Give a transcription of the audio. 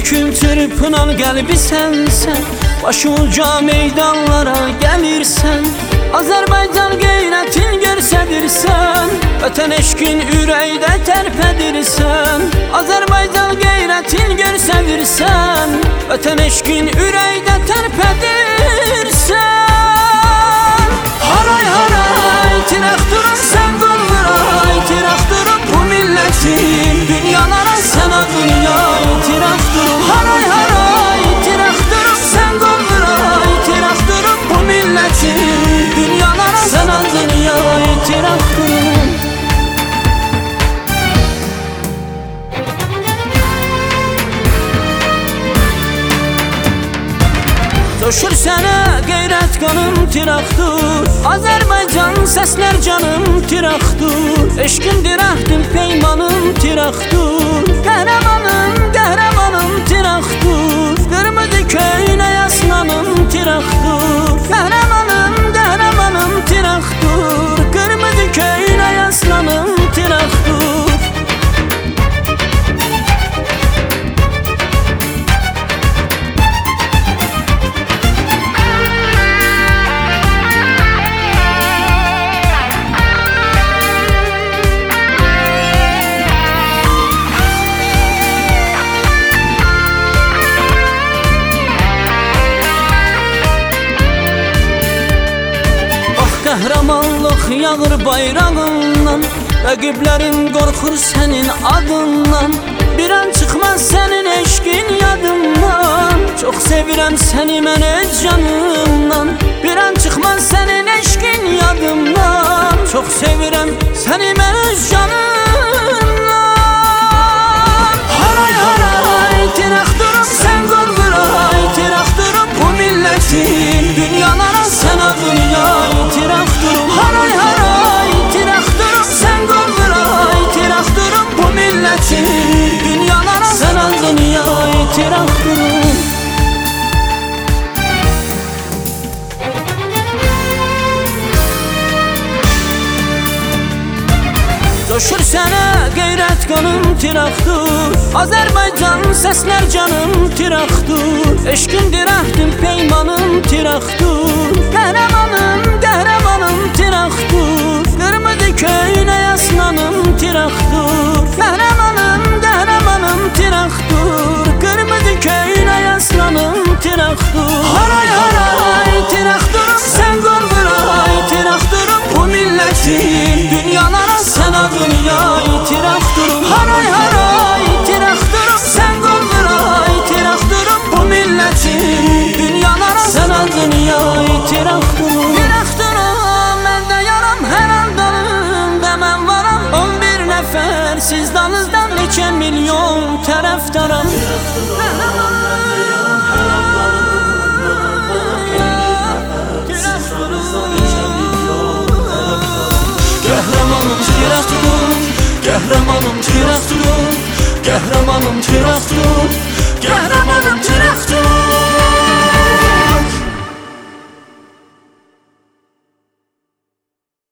Bükül çırpınan qəlbi sənsən, başı uca meydanlara gəlirsən. Azərbaycan qeyrətin görsədirsən, vətən eşqin ürəkdə tərpədirsən. Azərbaycan qeyrətin görsədirsən, vətən eşqin ürəkdə tərpədirsən. Haray haray tirək durun sən qollara, tirək durun bu millətin dünyalara, sən adın yay tirək durun. Haray haray tirək durun sən qollara, tirək durun bu millətin dünyalara, sən adın yay tirək durun. Coşur sənə qeyrət qanım tiraqdur, Azərbaycan səslər canım tiraqdur. Eşqim dirəkdim peymanım tiraqdur, qəhrəmanım qəhrəmanım tiraqdur. Qırmızı köynək aslanım tiraqdur, qəhrəmanım qəhrəmanım tiraqdur. Qırmızı köynək aslanım tiraqdur. Qəhrəmanlıq yağır bayrağından, rəqiblərin qorxur sənin adından. Bir an çıxmaz sənin eşqin yadımdan, çox sevirəm səni mən öz canımdan. Bir an çıxmaz sənin eşqin yadımdan, çox sevirəm səni mən öz canımdan. Haray haray tirək durub sən qolvuray, tirək durub bu millətin dünyalara, sən adın yay tirək durub. Haray haray tirək durub sən qolvuray, tirək durub bu millətin dünyalara, sən adın yay tirək durub. Coşur sənə qeyrət qanım tiraqdur, Azərbaycan səslər canım tiraqdur. Eşqim dirəkdim peymanım tiraqdur, qəhrəmanım qəhrəmanım tiraqdur. Qırmızı köynək aslanım tiraqdur, qəhrəmanım qəhrəmanım tiraqdur. Qırmızı köynək aslanım tiraqdur. Haray haray tirək durub sən qolvuray, tirək durub bu millətin dünyalara, sən adın yay tirək durub. Haray haray tirək durub sən qolvuray, tirək durub bu millətin dünyalara, sən adın yay tirək durub. Tirək durub məndə yaram hər an dalımda mən varam, 11 nəfər siz dalınızdan neçə milyon tərəfdaram. Qəhrəmanım tirək durub, qəhrəmanım tirək durub, qəhrəmanım tirək durub.